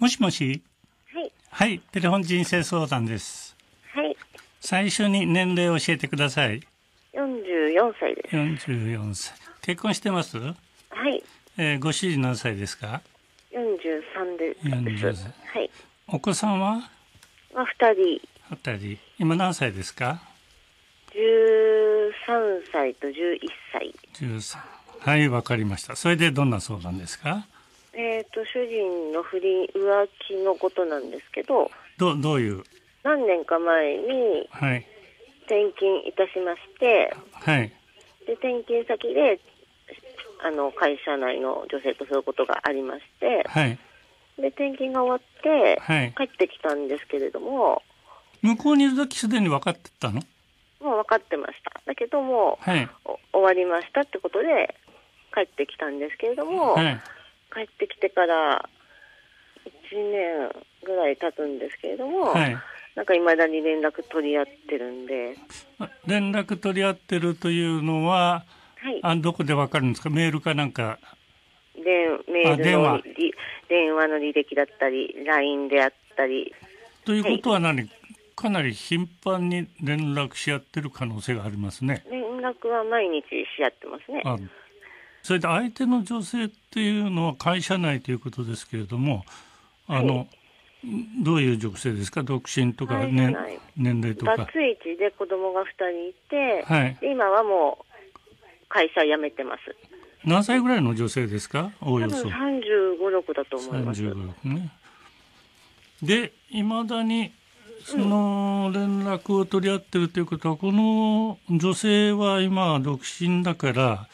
もしもし。 はい。 はい、テレフォン人生相談です。 はい。 最初に年齢を教えてください。 44歳です。 44歳。結婚してます？ はい。 ご主人何歳ですか 43です。 ？40歳。 はい。 お子さんは 2人。 2人。今何歳ですか 13歳と11歳。 13。はい、わかりました。それでどんな相談ですか？ 主人の不倫、浮気のことなんですけど、 どういう？ 何年か前にはい。 転勤いたしまして、 はい。 で、転勤先で、会社内の女性とそういうことがありまして、 はい。 で、転勤が終わって、 はい。 帰ってきたんですけれども、 向こうにいる時すでに分かってたの？ もう分かってました。だけども、 はい。 終わりましたってことで帰ってきたんですけれども、 はい。 帰ってきてから1年ぐらい経つんですけれども、 はい。 なんか未だに連絡取り合ってるんで。 連絡取り合ってるというのは、 はい。 どこでわかるんですか？メールかなんか。 メールの電話。 電話の履歴だったり、LINE であったり。 ということは何？かなり頻繁に連絡し合ってる可能性がありますね。 連絡は毎日し合ってますね。 それで相手の女性っていうのは会社内ということですけれども、どういう女性ですか？独身とか、年齢とか。 バツイチで子供が2人いて、 はい、 で今はもう会社辞めてます。 何歳ぐらいの女性ですか？おおよそ。 多分35、6だと思います。 35、6ね。で、いまだにその連絡を取り合ってるということは、この女性は今独身だから、 はい、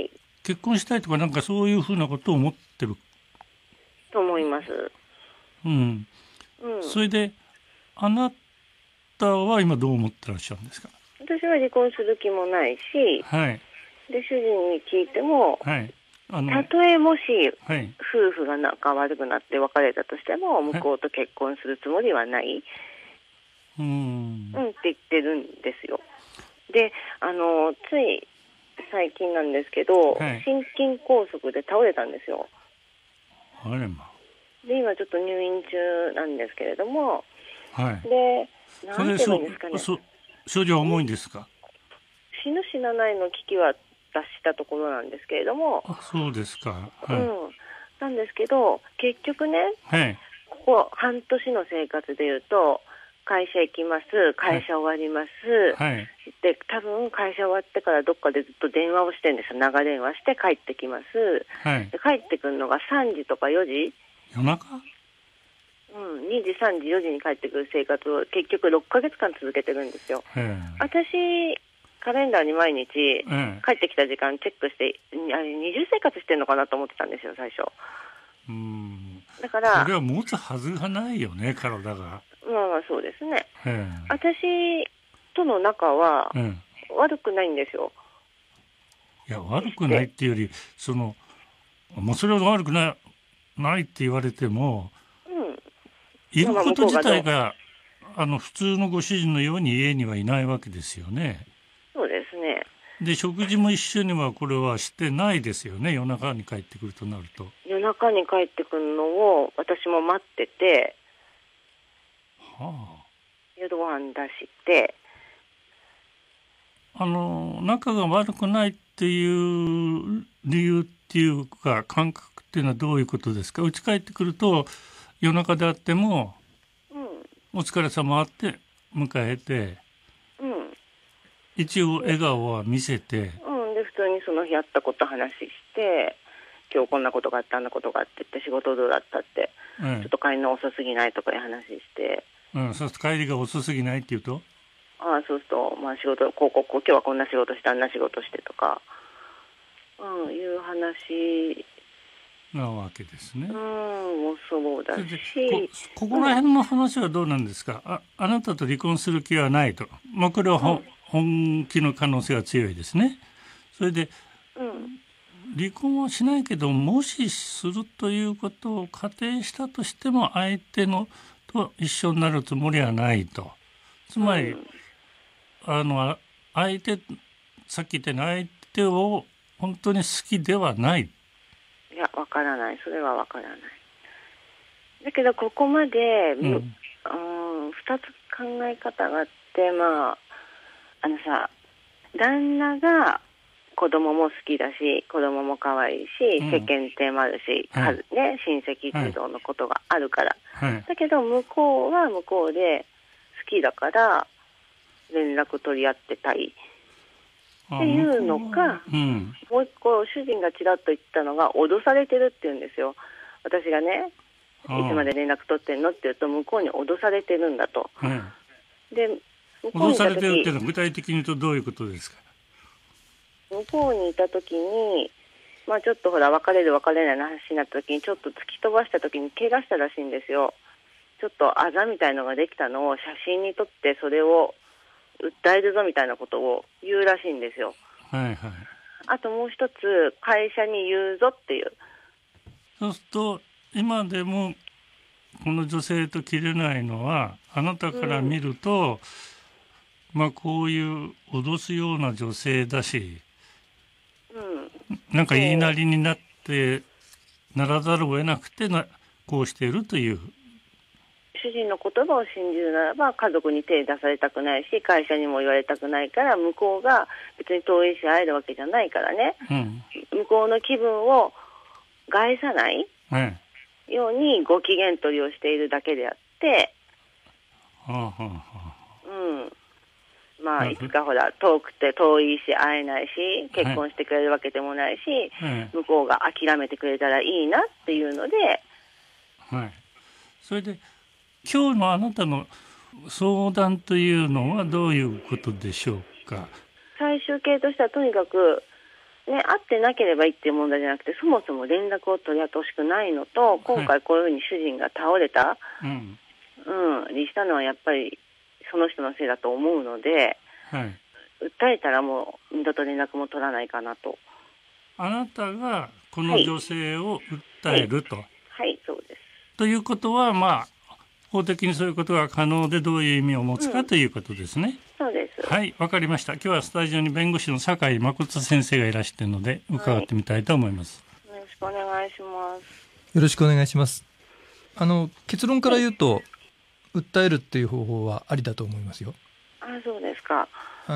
結婚したいとかなんかそういうふうなことを思ってると思います。 うん。それであなたは今どう思ってらっしゃるんですか？ 私は離婚する気もないし、 はい。 で主人に聞いても、 はい。 たとえもし、 はい、 夫婦が仲悪くなって別れたとしても、向こうと結婚するつもりはない。って言ってるんですよ。で、つい最近なんですけど、 はい、 心筋梗塞で倒れたんですよ。 あれま。 で、今ちょっと入院中なんですけれども、 はい。 で、なんて言うんですかね。 症状は重いんですか？ 死ぬ死なないの危機は脱したところなんですけれども、 そうですか。はい。 なんですけど、結局ね、 はい。 ここ半年の生活でいうと、会社行きます、会社終わります、 はい。 で、多分会社終わってからどっかでずっと電話をしてるんですよ。長電話して帰ってきます。 はい。 で帰ってくるのが3時とか4時。 夜中 2時、3時、4時に帰ってくる生活を結局6ヶ月間続けてるんですよ。私、カレンダーに毎日帰ってきた時間チェックして、あれ二重生活してるのかなと思ってたんですよ、最初。だからこれは持つはずがないよね、体が。 まあそうですね。私との仲は悪くないんですよ。 いや、悪くないっていうより、それは悪くないって言われても、いること自体が普通のご主人のように家にはいないわけですよね。 そうですね。 で、食事も一緒にはこれはしてないですよね。夜中に帰ってくるとなると。 夜中に帰ってくるのを私も待ってて、夜ご飯出して、 仲が悪くないっていう理由っていうか感覚っていうのはどういうことですか？家帰ってくると夜中であっても、お疲れ様って迎えて、一応笑顔は見せて、 で普通にその日あったこと話して、今日こんなことがあってあんなことがあってって仕事どうだったって、ちょっと帰りの遅すぎないとかいう話して、 そうすると帰りが遅すぎないっていうと、 そうすると、仕事今日はこんな仕事してあんな仕事してとか、いう話なわけですね。 もそうだし、 ここら辺の話はどうなんですか？あなたと離婚する気はないと。これは本気の可能性が強いですね。それで、離婚はしないけど、もしするということを仮定したとしても相手のと一緒になるつもりはないと。つまり、相手、さっき言ったように相手を本当に好きではない。 いや、わからない。それはわからない。だけけどここまで、2つ考え方があって、旦那が子供も好きだし、子供も可愛いし、世間体もあるし、親戚一同のことがあるから、だけど向こうは向こうで好きだから連絡取り合ってたいっていうのか、もう一個主人がちらっと言ったのが、脅されてるって言うんですよ。私がね、いつまで連絡取ってんのって言うと、向こうに脅されてるんだと。で、 脅されてるっていうのは具体的に言うとどういうことですか？ 向こうにいた時に、ちょっとほら別れる別れないの話になった時に、ちょっと突き飛ばした時に怪我したらしいんですよ。ちょっとあざみたいのができたのを写真に撮って、それを訴えるぞみたいなことを言うらしいんですよ。あともう一つ、会社に言うぞっていう。 そうすると今でもこの女性と切れないのは、あなたから見ると、こういう脅すような女性だし、なんか言いなりにならざるを得なくてこうしているという。 主人の言葉を信じるならば、家族に手出されたくないし、会社にも言われたくないから、向こうが別に遠いし会えるわけじゃないからね、向こうの気分を害さないようにご機嫌取りをしているだけであって、いつかほら遠くて遠いし会えないし、結婚してくれるわけでもないし、向こうが諦めてくれたらいいなっていうので、 それで今日のあなたの相談というのはどういうことでしょうか？ 最終形としてはとにかく、会ってなければいいっていう問題じゃなくて、そもそも連絡を取り合ってほしくないのと、今回こういうふうに主人が倒れた、にしたのはやっぱりその人のせいだと思うので、訴えたらもう二度と連絡も取らないかなと。 あなたがこの女性を訴えると、 そうです。 ということは、法的にそういうことが可能で、どういう意味を持つかということですね。 そうです。 はい、わかりました。今日はスタジオに弁護士の酒井誠先生がいらしているので伺ってみたいと思います。 よろしくお願いします。 よろしくお願いします。結論から言うと、訴えるっていう方法はありだと思いますよ。 そうですか。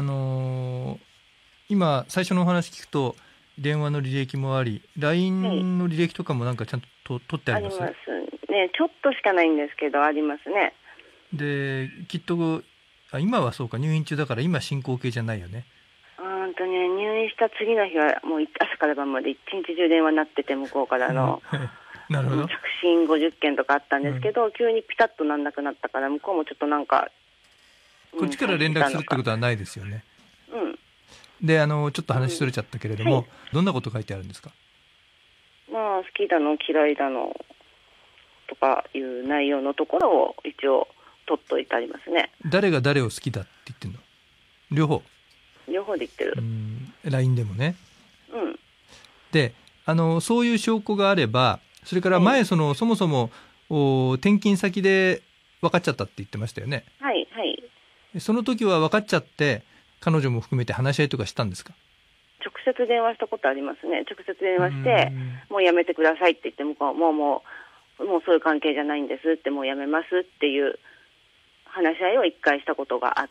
今最初のお話聞くと、電話の履歴もあり、LINE の履歴とかもなんかちゃんと取ってあります？ ありますね。ちょっとしかないんですけど、ありますね。 で、きっと今はそうか、入院中だから今進行形じゃないよね。 入院した次の日はもう朝から晩まで一日中電話になってて、向こうからのなるほど。 着信50件とかあったんですけど、急にピタッとなんなくなったから、向こうもちょっとなんか、 こっちから連絡するってことはないですよね。で、ちょっと話それちゃったけれども、どんなこと書いてあるんですか？ 好きだの嫌いだのとかいう内容のところを一応取っといてありますね。 誰が誰を好きだって言ってるの？両方で言ってる。 LINE でもね。で、そういう証拠があれば、それから前そもそも転勤先で分かっちゃったって言ってましたよね。その時は分かっちゃって、彼女も含めて話し合いとかしたんですか？ 直接電話したことありますね。直接電話して、もうやめてくださいって言って、向こうもうそういう関係じゃないんですって、もうやめますっていう話し合いを一回したことがあって、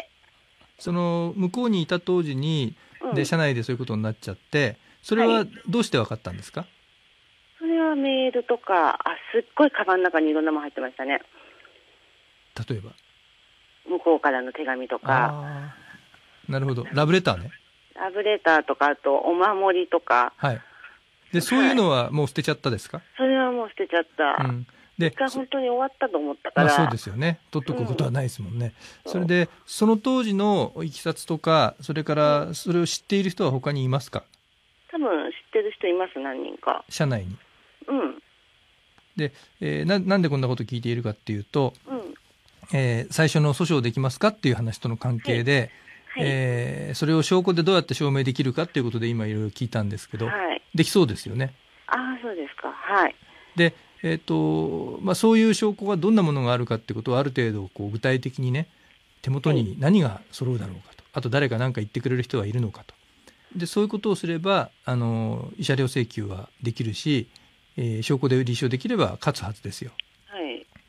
その向こうにいた当時に、社内でそういうことになっちゃって、それはどうして分かったんですか？ それはメールとか、すっごいカバンの中にいろんなもの入ってましたね。 例えば向こうからの手紙とか。 なるほど。ラブレターね。 ラブレターとか、あとお守りとか。 で、そういうのはもう捨てちゃったですか？ それはもう捨てちゃった。で、一回本当に終わったと思ったから。 そうですよね。取っとくことはないですもんね。それで、その当時のいきさつとか、それからそれを知っている人は他にいますか？ 多分知ってる人います、何人か。 社内に。で、なんでこんなこと聞いているかっていうと、最初の訴訟できますかっていう話との関係で、それを証拠でどうやって証明できるかっていうことで今いろいろ聞いたんですけど、できそうですよね。 そうですか。 で、そういう証拠がどんなものがあるかってことをある程度具体的にね、手元に何が揃うだろうかと、あと誰か何か言ってくれる人がいるのかと。で、そういうことをすれば慰謝料請求はできるし、証拠で立証できれば勝つはずですよ。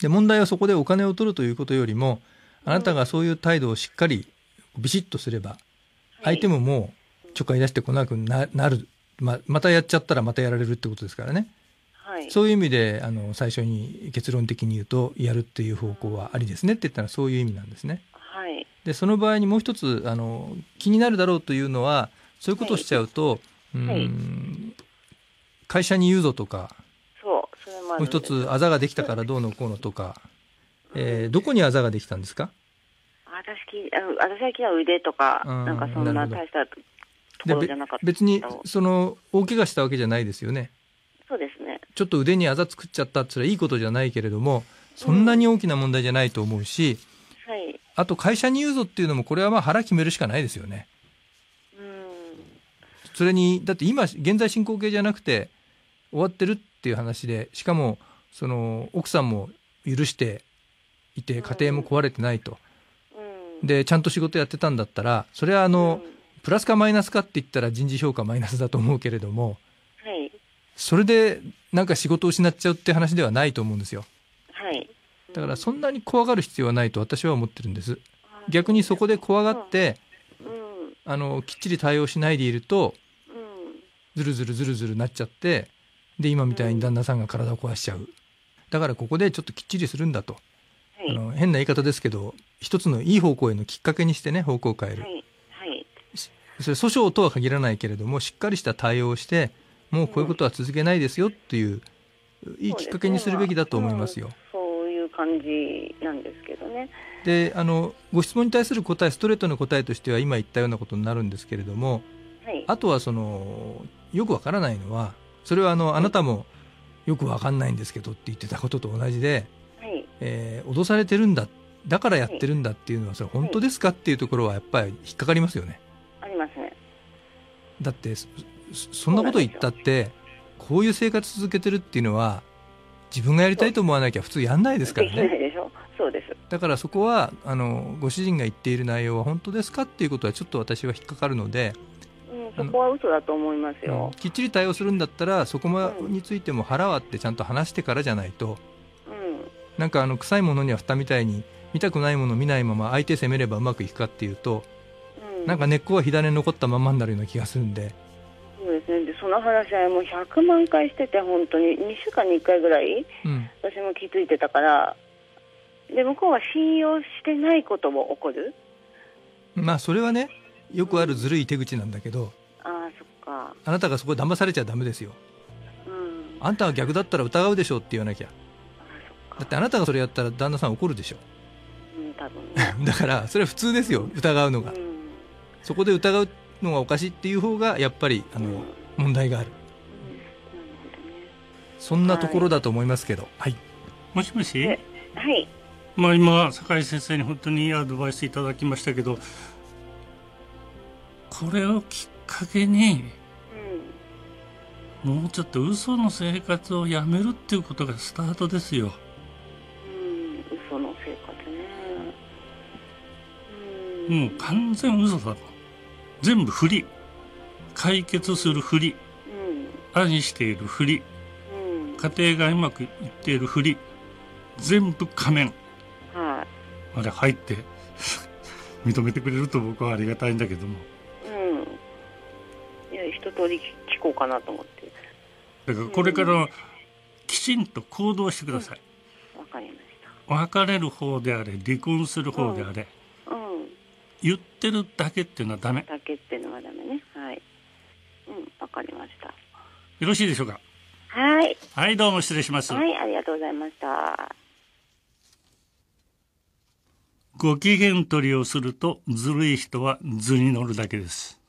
で、問題はそこでお金を取るということよりも、あなたがそういう態度をしっかりビシッとすれば、相手ももうちょっかい出してこなくなる、またやっちゃったらまたやられるってことですからね。はい、そういう意味で最初に結論的に言うと、やるっていう方向はありですねって言ったらそういう意味なんですね。はい、でその場合にもう一つ気になるだろうというのは、そういうことをしちゃうと、はい、会社に言うぞとか、それもう一つあざができたからどうのこうのとか、どこにあざができたんですか？ 私は聞いた腕とか、なんかそんな大したところじゃなかった。 別に大怪我したわけじゃないですよね。 そうですね。 ちょっと腕にあざ作っちゃったってそれはいいことじゃないけれども、そんなに大きな問題じゃないと思うし、はい、あと会社に言うぞっていうのも、これはまあ腹決めるしかないですよね。それにだって今現在進行形じゃなくて終わってるっていう話で、しかも奥さんも許していて家庭も壊れてないと、でちゃんと仕事やってたんだったら、それはプラスかマイナスかって言ったら人事評価マイナスだと思うけれども、はい、それでなんか仕事を失っちゃうって話ではないと思うんですよ。はい、だからそんなに怖がる必要はないと私は思ってるんです。逆にそこで怖がって、きっちり対応しないでいると、ずるずるなっちゃって、で今みたいに旦那さんが体を壊しちゃう。だからここでちょっときっちりするんだと、はい、変な言い方ですけど、一つのいい方向へのきっかけにしてね、方向を変える、はいはい、それ訴訟とは限らないけれども、しっかりした対応をして、もうこういうことは続けないですよっていう、いいきっかけにするべきだと思いますよ。 そういう感じなんですけどね。 でご質問に対する答え、ストレートの答えとしては今言ったようなことになるんですけれども、はい、あとはよくわからないのは、それはあなたもよくわかんないんですけどって言ってたことと同じで、はい、脅されてるんだ、だからやってるんだっていうのは、それ本当ですかっていうところはやっぱり引っかかりますよね。 ありますね。 だってそんなこと言ったって、こういう生活続けてるっていうのは自分がやりたいと思わなきゃ普通やんないですからね。 できないでしょ。そうです。 だからそこはご主人が言っている内容は本当ですかっていうことはちょっと私は引っかかるので、 そこは嘘だと思いますよ。 きっちり対応するんだったら、そこについても腹割ってちゃんと話してからじゃないと、なんか臭いものには蓋みたいに、見たくないものを見ないまま相手責めればうまくいくかっていうと、なんか根っこが火種に残ったままになるような気がするんで。 そうですね。でその話はもう100万回してて、本当に2週間に1回ぐらい、私も気づいてたから、で向こうは信用してないことも起こる。 まあそれはね、よくあるずるい手口なんだけど、 そっか。 あなたがそこで騙されちゃダメですよ。あんたは逆だったら疑うでしょって言わなきゃ。だってあなたがそれやったら旦那さん怒るでしょ。多分ね。だからそれは普通ですよ、疑うのが。そこで疑うのがおかしいっていう方がやっぱり問題がある。そんなところだと思いますけど。はい。 もしもし。 はい。 まあ今酒井先生に本当にいいアドバイスいただきましたけど、これをきっかけに、もうちょっと嘘の生活をやめるっていうことがスタートですよ。 嘘の生活ね。もう完全嘘だと。全部不利。解決する不利。愛している不利。家庭がうまくいっている不利。全部仮面。まで入って認めてくれると僕はありがたいんだけども。 いや、一通り聞こうかなと思って。 だからこれからきちんと行動してください。 わかりました。 別れる方であれ、離婚する方であれ、言ってるだけっていうのはダメ。 だけっていうのはダメね。はい。わかりました。よろしいでしょうか。 はい。 はい、どうも失礼します。 はい、ありがとうございました。 ご機嫌取りをするとずるい人は図に乗るだけです。